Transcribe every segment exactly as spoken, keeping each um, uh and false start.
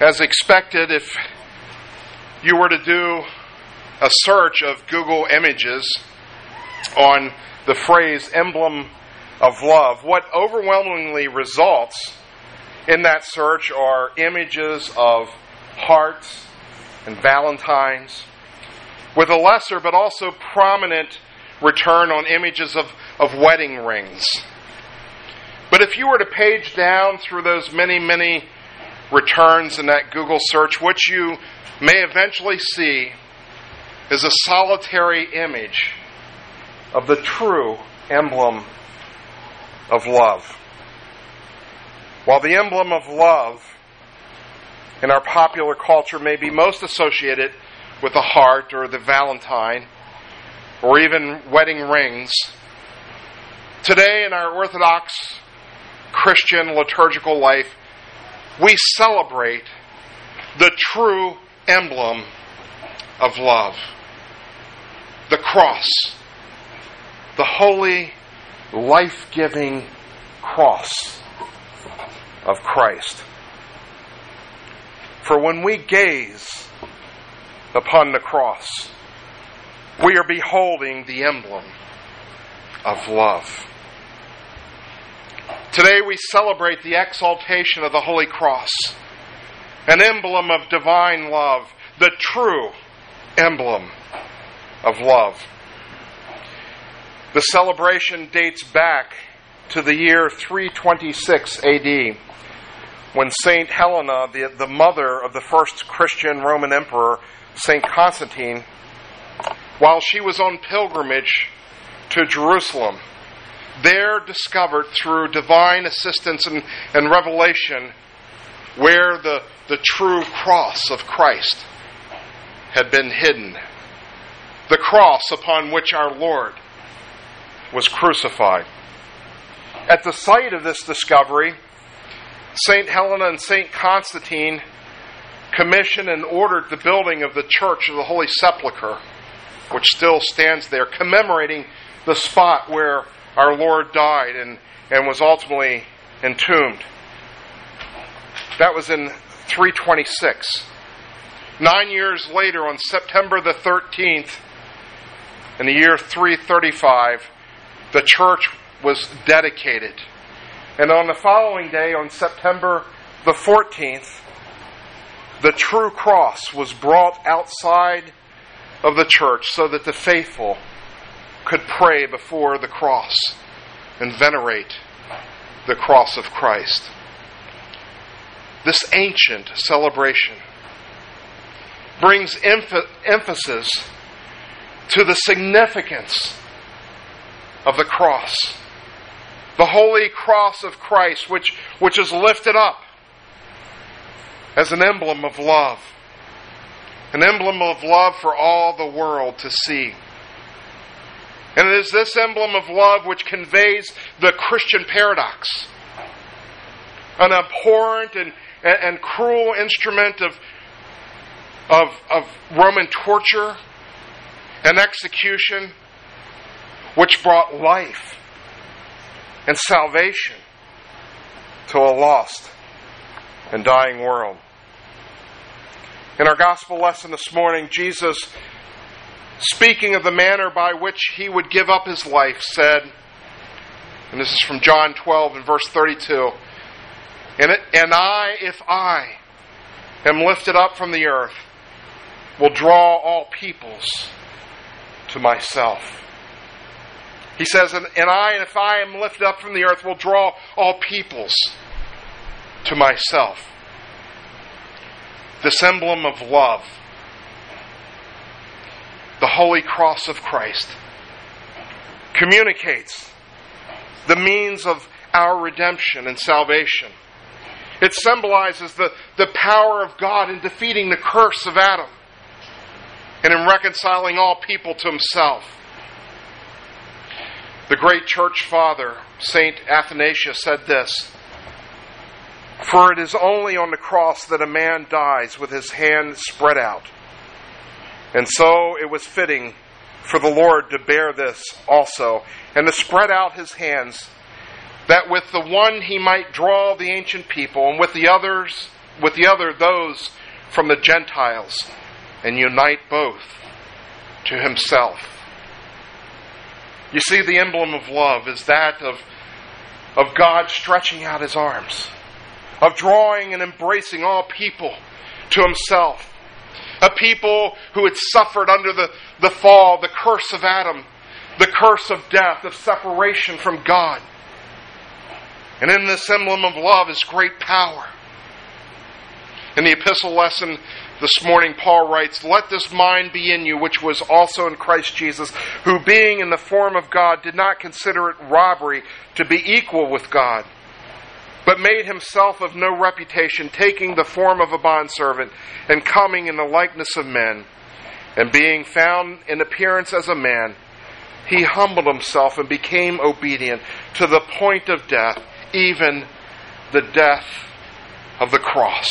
As expected, if you were to do a search of Google Images on the phrase emblem of love, what overwhelmingly results in that search are images of hearts and valentines, with a lesser but also prominent return on images of, of wedding rings. But if you were to page down through those many, many returns in that Google search, what you may eventually see is a solitary image of the true emblem of love. While the emblem of love in our popular culture may be most associated with the heart or the valentine or even wedding rings, today in our Orthodox Christian liturgical life, we celebrate the true emblem of love. The cross. The holy, life-giving cross of Christ. For when we gaze upon the cross, we are beholding the emblem of love. Today we celebrate the exaltation of the Holy Cross, an emblem of divine love, the true emblem of love. The celebration dates back to the year three twenty-six A D, when Saint Helena, the, the mother of the first Christian Roman emperor, Saint Constantine, while she was on pilgrimage to Jerusalem, there discovered through divine assistance and, and revelation where the, the true cross of Christ had been hidden. The cross upon which our Lord was crucified. At the site of this discovery, Saint Helena and Saint Constantine commissioned and ordered the building of the Church of the Holy Sepulchre, which still stands there, commemorating the spot where our Lord died and, and was ultimately entombed. That was in three twenty-six. Nine years later, on September the thirteenth, in the year three thirty-five, the church was dedicated. And on the following day, on September the fourteenth, the true cross was brought outside of the church so that the faithful could pray before the cross and venerate the cross of Christ. This ancient celebration brings emph- emphasis to the significance of the cross. The holy cross of Christ, which, which is lifted up as an emblem of love. An emblem of love for all the world to see. And it is this emblem of love which conveys the Christian paradox. An abhorrent and, and, and cruel instrument of, of, of Roman torture and execution, which brought life and salvation to a lost and dying world. In our gospel lesson this morning, Jesus, speaking of the manner by which he would give up his life, said, and this is from John twelve and verse thirty-two, and, it, and I, if I am lifted up from the earth, will draw all peoples to myself. He says, and, and I, if I am lifted up from the earth, will draw all peoples to myself. This emblem of love, the holy cross of Christ, communicates the means of our redemption and salvation. It symbolizes the, the power of God in defeating the curse of Adam and in reconciling all people to himself. The great church father, Saint Athanasius, said this, "For it is only on the cross that a man dies with his hand spread out. And so it was fitting for the Lord to bear this also, and to spread out his hands, that with the one he might draw the ancient people, and with the others with the other those from the Gentiles, and unite both to himself. You see, the emblem of love is that of, of God stretching out his arms, of drawing and embracing all people to himself. A people who had suffered under the, the fall, the curse of Adam, the curse of death, of separation from God. And in this emblem of love is great power. In the epistle lesson this morning, Paul writes, "Let this mind be in you, which was also in Christ Jesus, who being in the form of God did not consider it robbery to be equal with God, but made himself of no reputation, taking the form of a bondservant, and coming in the likeness of men. And being found in appearance as a man, he humbled himself and became obedient to the point of death, even the death of the cross."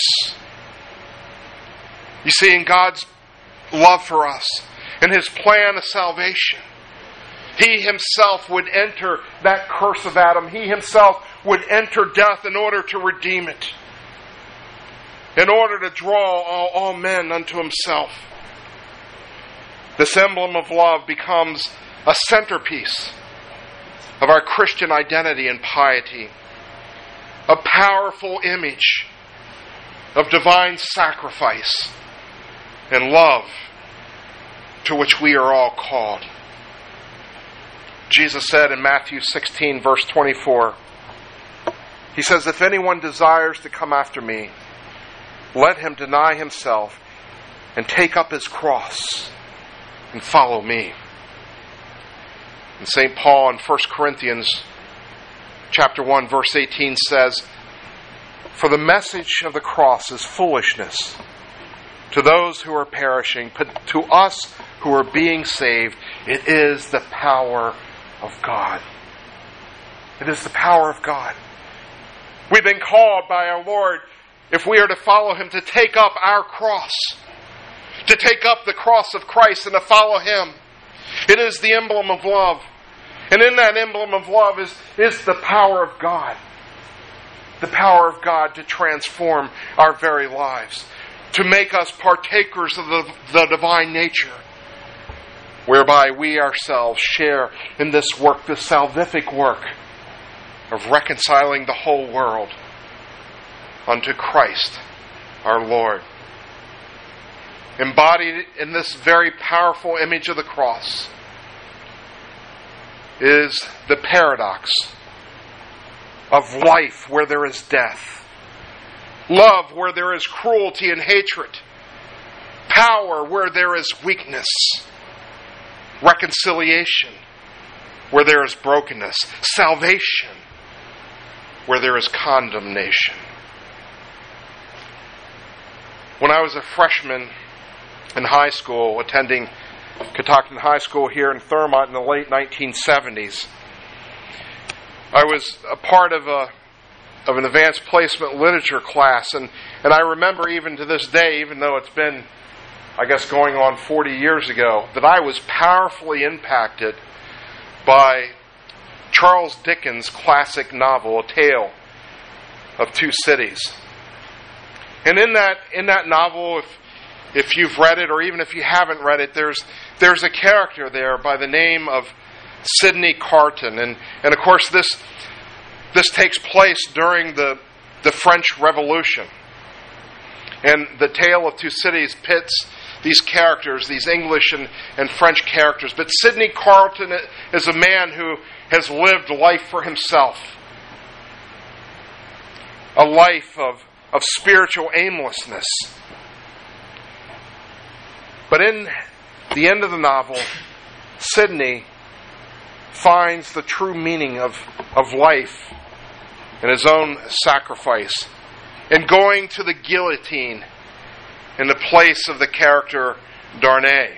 You see, in God's love for us, in his plan of salvation, he himself would enter that curse of Adam. He himself would enter death in order to redeem it, in order to draw all, all men unto himself. This emblem of love becomes a centerpiece of our Christian identity and piety, a powerful image of divine sacrifice and love to which we are all called. Jesus said in Matthew sixteen, verse twenty-four, he says, "If anyone desires to come after me, let him deny himself and take up his cross and follow me." And Saint Paul in First Corinthians chapter one, verse eighteen says, "For the message of the cross is foolishness to those who are perishing, but to us who are being saved, it is the power of God." It is the power of God. We've been called by our Lord, if we are to follow him, to take up our cross, to take up the cross of Christ and to follow him. It is the emblem of love. And in that emblem of love is, is the power of God. The power of God to transform our very lives, to make us partakers of the, the divine nature, whereby we ourselves share in this work, this salvific work of reconciling the whole world unto Christ our Lord. Embodied in this very powerful image of the cross is the paradox of life where there is death, love where there is cruelty and hatred, power where there is weakness, reconciliation where there is brokenness, salvation where there is condemnation. When I was a freshman in high school, attending Catoctin High School here in Thurmont in the late nineteen seventies, I was a part of a of an advanced placement literature class, and, and I remember even to this day, even though it's been, I guess, going on forty years ago, that I was powerfully impacted by Charles Dickens' classic novel, A Tale of Two Cities. And in that in that novel, if if you've read it, or even if you haven't read it, there's there's a character there by the name of Sidney Carton, and and of course this this takes place during the the French Revolution. And the Tale of Two Cities pits these characters, these English and, and French characters. But Sidney Carton is a man who has lived life for himself, a life of, of spiritual aimlessness. But in the end of the novel, Sidney finds the true meaning of, of life in his own sacrifice, in going to the guillotine in the place of the character Darnay.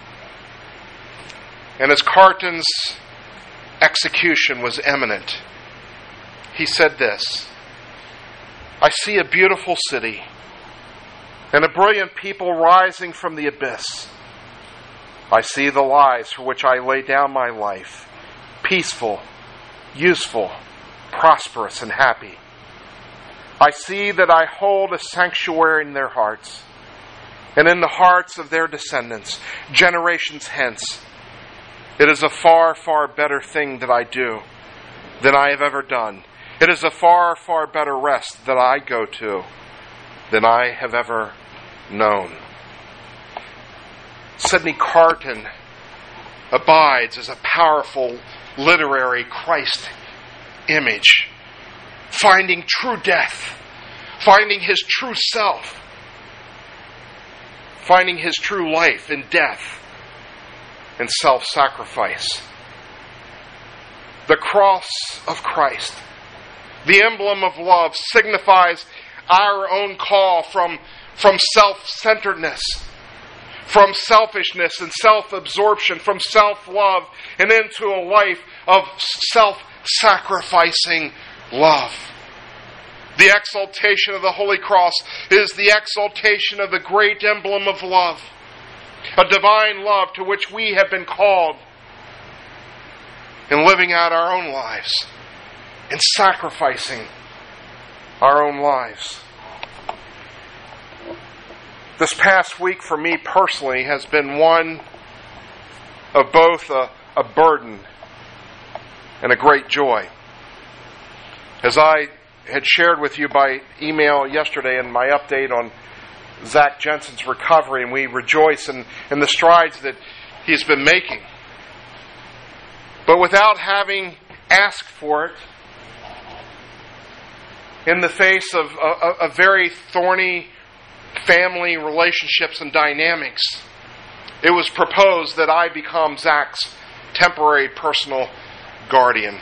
And as Carton's execution was imminent, he said this: "I see a beautiful city and a brilliant people rising from the abyss. I see the lives for which I lay down my life, peaceful, useful, prosperous, and happy. I see that I hold a sanctuary in their hearts and in the hearts of their descendants, generations hence. It is a far, far better thing that I do than I have ever done. It is a far, far better rest that I go to than I have ever known. Sidney Carton abides as a powerful literary Christ image, finding true death, finding his true self, finding his true life in death and self-sacrifice. The cross of Christ, the emblem of love, signifies our own call from, from self-centeredness, from selfishness and self-absorption, from self-love, and into a life of self-sacrificing love. The exaltation of the Holy Cross is the exaltation of the great emblem of love, a divine love to which we have been called in living out our own lives, in sacrificing our own lives. This past week for me personally has been one of both a, a burden and a great joy. As I had shared with you by email yesterday in my update on Zach Jensen's recovery, and we rejoice in, in the strides that he's been making. But without having asked for it, in the face of a, a very thorny family relationships and dynamics, it was proposed that I become Zach's temporary personal guardian.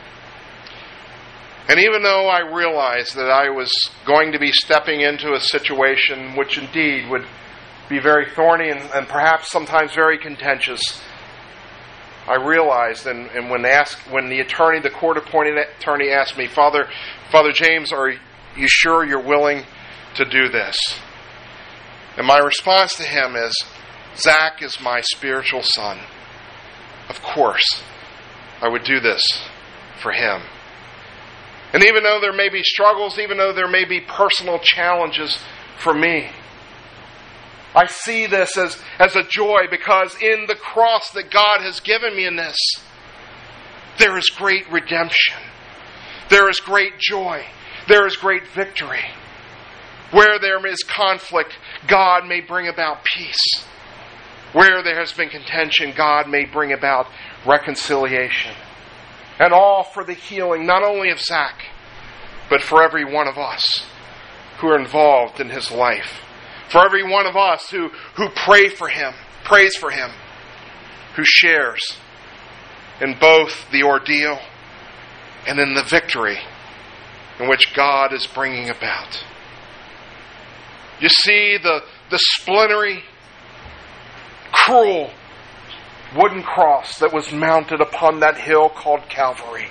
And even though I realized that I was going to be stepping into a situation which indeed would be very thorny and, and perhaps sometimes very contentious, I realized, and, and when asked, when the attorney, the court-appointed attorney asked me, Father, Father James, are you sure you're willing to do this? And my response to him is, Zach is my spiritual son. Of course, I would do this for him. And even though there may be struggles, even though there may be personal challenges for me, I see this as, as a joy, because in the cross that God has given me in this, there is great redemption. There is great joy. There is great victory. Where there is conflict, God may bring about peace. Where there has been contention, God may bring about reconciliation. And all for the healing, not only of Zach, but for every one of us who are involved in his life. For every one of us who, who pray for him, prays for him, who shares in both the ordeal and in the victory in which God is bringing about. You see the, the splintery, cruel wooden cross that was mounted upon that hill called Calvary,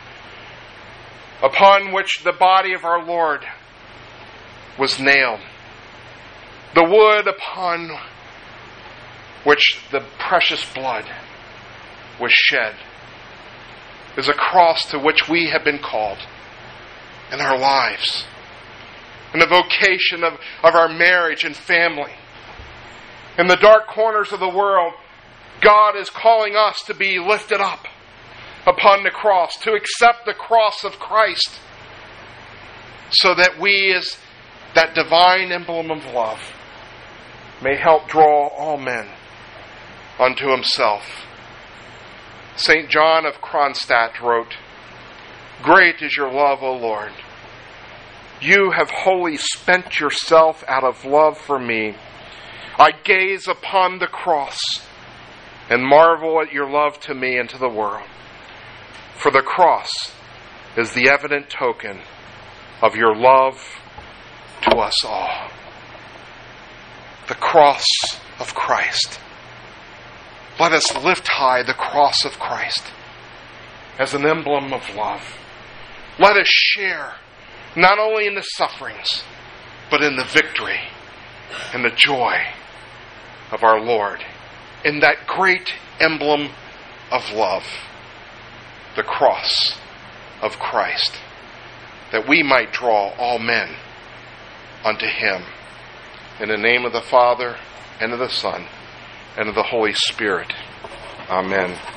upon which the body of our Lord was nailed. The wood upon which the precious blood was shed is a cross to which we have been called in our lives, in the vocation of, of our marriage and family. In the dark corners of the world, God is calling us to be lifted up upon the cross, to accept the cross of Christ, so that we, as that divine emblem of love, may help draw all men unto himself. Saint John of Kronstadt wrote, "Great is your love, O Lord. You have wholly spent yourself out of love for me. I gaze upon the cross and marvel at your love to me and to the world. For the cross is the evident token of your love to us all." The cross of Christ. Let us lift high the cross of Christ as an emblem of love. Let us share not only in the sufferings, but in the victory and the joy of our Lord, in that great emblem of love, the cross of Christ. that we might draw all men unto him. In the name of the Father, and of the Son, and of the Holy Spirit. Amen.